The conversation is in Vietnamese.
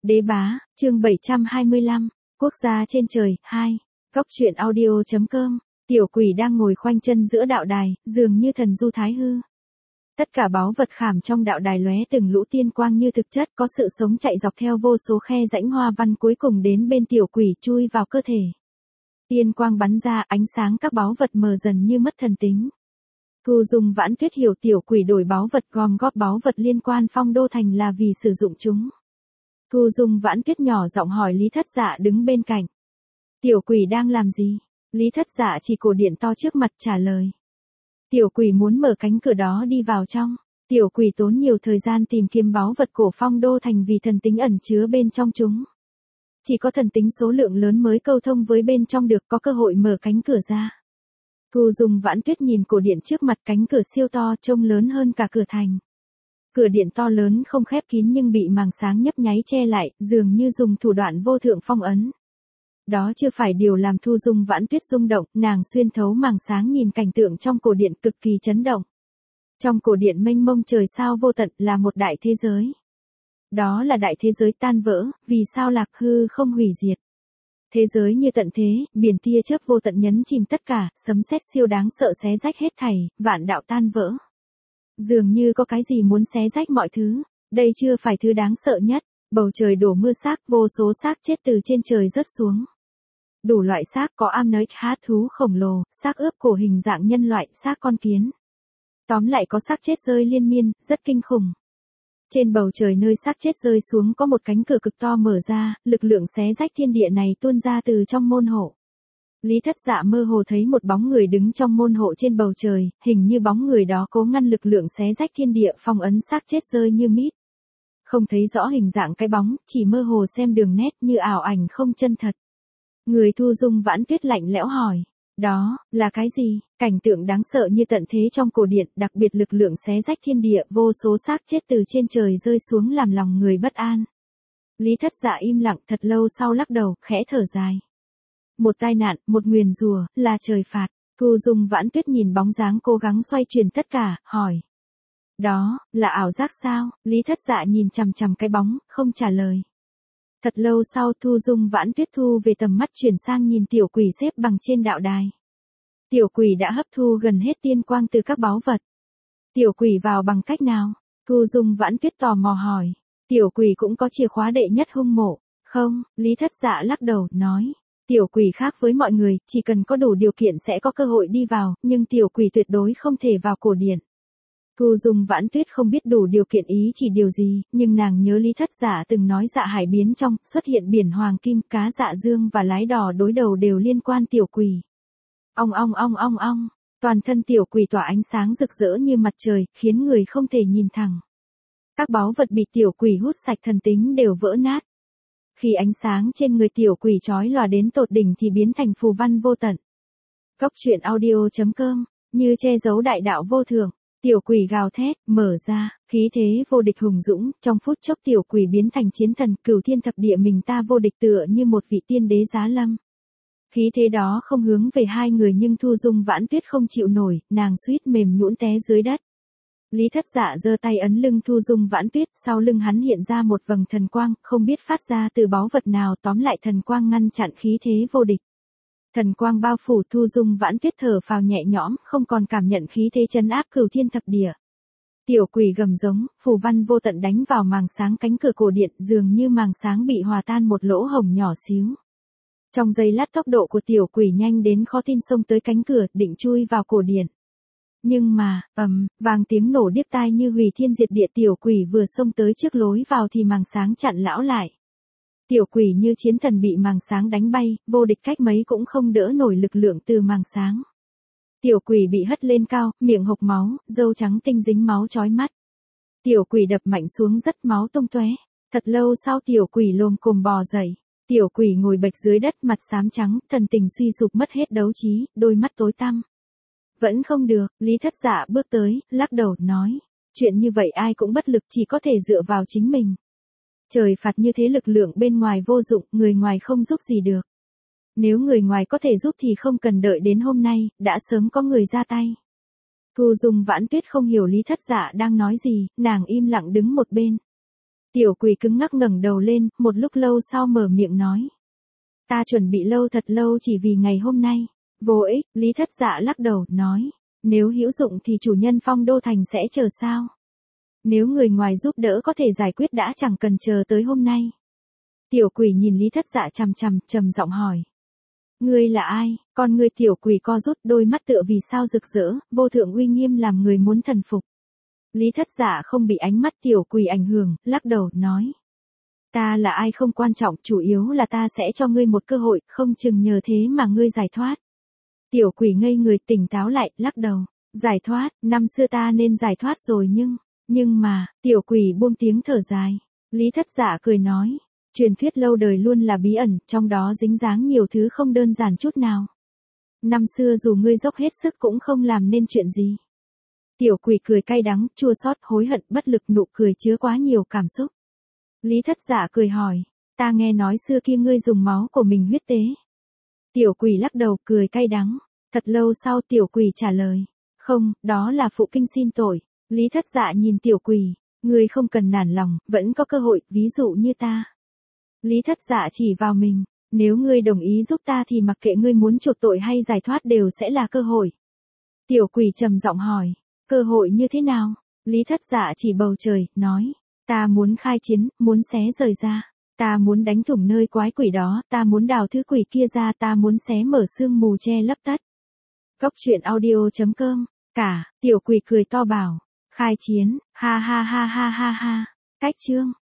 Đế bá, chương 725, Quốc gia trên trời, 2. Góc truyện audio.com. Tiểu quỷ đang ngồi khoanh chân giữa đạo đài, dường như thần du thái hư. Tất cả báu vật khảm trong đạo đài lóe từng lũ tiên quang như thực chất, có sự sống chạy dọc theo vô số khe rãnh hoa văn, cuối cùng đến bên tiểu quỷ chui vào cơ thể. Tiên quang bắn ra, ánh sáng các báu vật mờ dần như mất thần tính. Thu Dung Vãn Tuyết hiểu tiểu quỷ đổi báu vật gom góp báu vật liên quan Phong Đô Thành là vì sử dụng chúng. Thu Dung Vãn Tuyết nhỏ giọng hỏi Lý Thất Dạ đứng bên cạnh. Tiểu quỷ đang làm gì? Lý Thất Dạ chỉ cổ điện to trước mặt trả lời. Tiểu quỷ muốn mở cánh cửa đó đi vào trong. Tiểu quỷ tốn nhiều thời gian tìm kiếm báu vật cổ Phong Đô Thành vì thần tính ẩn chứa bên trong chúng. Chỉ có thần tính số lượng lớn mới câu thông với bên trong được, có cơ hội mở cánh cửa ra. Thu Dung Vãn Tuyết nhìn cổ điện trước mặt, cánh cửa siêu to trông lớn hơn cả cửa thành. Cửa điện to lớn không khép kín nhưng bị màng sáng nhấp nháy che lại, dường như dùng thủ đoạn vô thượng phong ấn. Đó chưa phải điều làm Thu Dung Vãn Tuyết rung động, nàng xuyên thấu màng sáng nhìn cảnh tượng trong cổ điện cực kỳ chấn động. Trong cổ điện mênh mông trời sao vô tận là một đại thế giới. Đó là đại thế giới tan vỡ, vì sao lạc hư không hủy diệt. Thế giới như tận thế, biển tia chớp vô tận nhấn chìm tất cả, sấm sét siêu đáng sợ xé rách hết thảy, vạn đạo tan vỡ. Dường như có cái gì muốn xé rách mọi thứ, đây chưa phải thứ đáng sợ nhất, bầu trời đổ mưa xác, vô số xác chết từ trên trời rớt xuống. Đủ loại xác, có amnoid hát thú khổng lồ, xác ướp cổ hình dạng nhân loại, xác con kiến. Tóm lại có xác chết rơi liên miên, rất kinh khủng. Trên bầu trời nơi xác chết rơi xuống có một cánh cửa cực to mở ra, lực lượng xé rách thiên địa này tuôn ra từ trong môn hộ. Lý Thất Dạ mơ hồ thấy một bóng người đứng trong môn hộ trên bầu trời, hình như bóng người đó cố ngăn lực lượng xé rách thiên địa phong ấn xác chết rơi như mít. Không thấy rõ hình dạng cái bóng, chỉ mơ hồ xem đường nét như ảo ảnh không chân thật. Người Thu Dung Vãn Tuyết lạnh lẽo hỏi. Đó, là cái gì? Cảnh tượng đáng sợ như tận thế trong cổ điện, đặc biệt lực lượng xé rách thiên địa, vô số xác chết từ trên trời rơi xuống làm lòng người bất an. Lý Thất Dạ im lặng thật lâu sau lắc đầu, khẽ thở dài. Một tai nạn, một nguyền rủa, là trời phạt. Thu Dung Vãn Tuyết nhìn bóng dáng cố gắng xoay chuyển tất cả, hỏi. Đó, là ảo giác sao? Lý Thất Dạ nhìn chằm chằm cái bóng, không trả lời. Thật lâu sau Thu Dung Vãn Tuyết thu về tầm mắt chuyển sang nhìn tiểu quỷ xếp bằng trên đạo đài. Tiểu quỷ đã hấp thu gần hết tiên quang từ các báu vật. Tiểu quỷ vào bằng cách nào? Thu Dung Vãn Tuyết tò mò hỏi. Tiểu quỷ cũng có chìa khóa đệ nhất hung mộ. Không, Lý Thất Dạ lắc đầu, nói. Tiểu quỷ khác với mọi người, chỉ cần có đủ điều kiện sẽ có cơ hội đi vào, nhưng tiểu quỷ tuyệt đối không thể vào cổ điện. Thu Dung Vãn Tuyết không biết đủ điều kiện ý chỉ điều gì, nhưng nàng nhớ Lý Thất Dạ từng nói dạ hải biến trong, xuất hiện biển hoàng kim, cá dạ dương và lái đỏ đối đầu đều liên quan tiểu quỷ. Ong, toàn thân tiểu quỷ tỏa ánh sáng rực rỡ như mặt trời, khiến người không thể nhìn thẳng. Các báu vật bị tiểu quỷ hút sạch thần tính đều vỡ nát. Khi ánh sáng trên người tiểu quỷ chói lòa đến tột đỉnh thì biến thành phù văn vô tận. Góc truyện audio.com, như che giấu đại đạo vô thượng. Tiểu quỷ gào thét, mở ra, khí thế vô địch hùng dũng, trong phút chốc tiểu quỷ biến thành chiến thần, cửu thiên thập địa mình ta vô địch tựa như một vị tiên đế giá lâm. Khí thế đó không hướng về hai người nhưng Thu Dung Vãn Tuyết không chịu nổi, nàng suýt mềm nhũn té dưới đất. Lý Thất Dạ giơ tay ấn lưng Thu Dung Vãn Tuyết, sau lưng hắn hiện ra một vầng thần quang, không biết phát ra từ báu vật nào, tóm lại thần quang ngăn chặn khí thế vô địch. Thần quang bao phủ Thu Dung Vãn Tuyết thở phào nhẹ nhõm, không còn cảm nhận khí thế trấn áp cửu thiên thập địa. Tiểu quỷ gầm giống, phù văn vô tận đánh vào màng sáng cánh cửa cổ điện, dường như màng sáng bị hòa tan một lỗ hổng nhỏ xíu. Trong giây lát tốc độ của tiểu quỷ nhanh đến khó tin, xông tới cánh cửa, định chui vào cổ điện. Nhưng mà, vang tiếng nổ điếc tai như hủy thiên diệt địa, tiểu quỷ vừa xông tới trước lối vào thì màng sáng chặn lão lại. Tiểu quỷ như chiến thần bị màng sáng đánh bay, vô địch cách mấy cũng không đỡ nổi lực lượng từ màng sáng. Tiểu quỷ bị hất lên cao, miệng hộc máu, râu trắng tinh dính máu chói mắt. Tiểu quỷ đập mạnh xuống rất máu tung tóe. Thật lâu sau tiểu quỷ lồm cồm bò dậy. Tiểu quỷ ngồi bệt dưới đất, mặt xám trắng, thần tình suy sụp, mất hết đấu trí, đôi mắt tối tăm. Vẫn không được, Lý Thất Dạ bước tới, lắc đầu, nói. Chuyện như vậy ai cũng bất lực, chỉ có thể dựa vào chính mình. Trời phạt như thế, lực lượng bên ngoài vô dụng, người ngoài không giúp gì được. Nếu người ngoài có thể giúp thì không cần đợi đến hôm nay, đã sớm có người ra tay. Thu Dung Vãn Tuyết không hiểu Lý Thất Dạ đang nói gì, nàng im lặng đứng một bên. Tiểu quỷ cứng ngắc ngẩng đầu lên, một lúc lâu sau mở miệng nói. Ta chuẩn bị lâu thật lâu chỉ vì ngày hôm nay. Vô ích, Lý Thất Dạ lắc đầu, nói. Nếu hữu dụng thì chủ nhân Phong Đô Thành sẽ chờ sao? Nếu người ngoài giúp đỡ có thể giải quyết đã chẳng cần chờ tới hôm nay. Tiểu quỷ nhìn Lý Thất Dạ chằm chằm, trầm giọng hỏi. Ngươi là ai? Con ngươi tiểu quỷ co rút, đôi mắt tựa vì sao rực rỡ, vô thượng uy nghiêm làm người muốn thần phục. Lý Thất Dạ không bị ánh mắt tiểu quỷ ảnh hưởng, lắc đầu, nói. Ta là ai không quan trọng, chủ yếu là ta sẽ cho ngươi một cơ hội, không chừng nhờ thế mà ngươi giải thoát. Tiểu quỷ ngây người tỉnh táo lại, lắc đầu. Giải thoát, năm xưa ta nên giải thoát rồi nhưng mà, tiểu quỷ buông tiếng thở dài. Lý Thất Dạ cười nói. Truyền thuyết lâu đời luôn là bí ẩn, trong đó dính dáng nhiều thứ không đơn giản chút nào. Năm xưa dù ngươi dốc hết sức cũng không làm nên chuyện gì. Tiểu quỷ cười cay đắng, chua xót, hối hận, bất lực, nụ cười chứa quá nhiều cảm xúc. Lý Thất Dạ cười hỏi, ta nghe nói xưa kia ngươi dùng máu của mình huyết tế. Tiểu quỷ lắc đầu, cười cay đắng. Thật lâu sau tiểu quỷ trả lời, không, đó là phụ kinh xin tội. Lý Thất Dạ nhìn tiểu quỷ, ngươi không cần nản lòng, vẫn có cơ hội, ví dụ như ta. Lý Thất Dạ chỉ vào mình, nếu ngươi đồng ý giúp ta thì mặc kệ ngươi muốn chuộc tội hay giải thoát đều sẽ là cơ hội. Tiểu quỷ trầm giọng hỏi, cơ hội như thế nào? Lý Thất Dạ chỉ bầu trời, nói, ta muốn khai chiến, muốn xé rời ra. Ta muốn đánh thủng nơi quái quỷ đó, ta muốn đào thứ quỷ kia ra, ta muốn xé mở sương mù che lấp tất. Góc truyện audio.com, tiểu quỷ cười to bảo, khai chiến, ha ha ha ha ha ha, cách chương.